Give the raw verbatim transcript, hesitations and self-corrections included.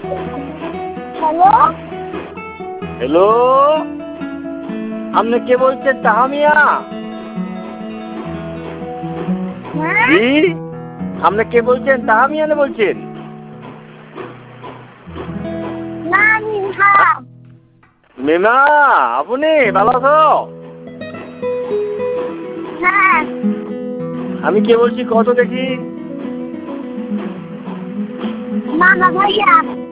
Hello hello, আপনি কে বলছেন? তাহামিয়া? হ্যাঁ জি, আপনি কে বলছেন? তাহামিয়া না বলছেন? না মিঠা মিমা, আপনি ভালো আছো? হ্যাঁ আমি কে বলছি কত দেখি? মামা ভাইয়া